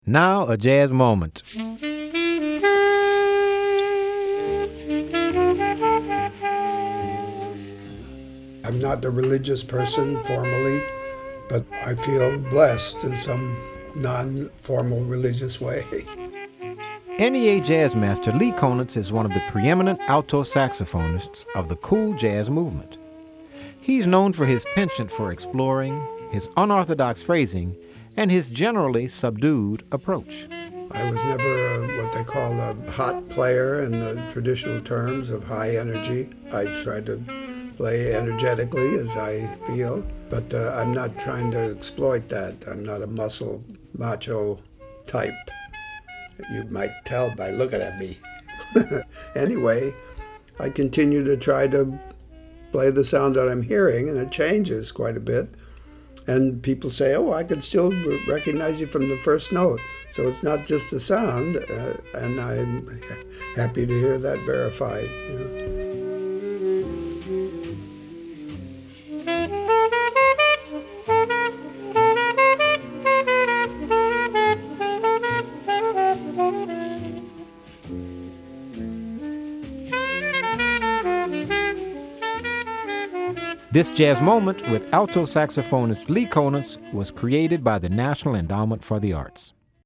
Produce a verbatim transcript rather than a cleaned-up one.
Now a jazz moment. I'm not a religious person formally, but I feel blessed in some non-formal religious way. N E A jazz master Lee Konitz is one of the preeminent alto saxophonists of the cool jazz movement. He's known for his penchant for exploring, his unorthodox phrasing, and his generally subdued approach. I was never a, what they call a hot player in the traditional terms of high energy. I try to play energetically as I feel, but uh, I'm not trying to exploit that. I'm not a muscle macho type. You might tell by looking at me. Anyway, I continue to try to play the sound that I'm hearing, and it changes quite a bit. And people say, oh, I can still recognize you from the first note. So it's not just the sound, uh, and I'm happy to hear that verified. You know. This jazz moment with alto saxophonist Lee Konitz was created by the National Endowment for the Arts.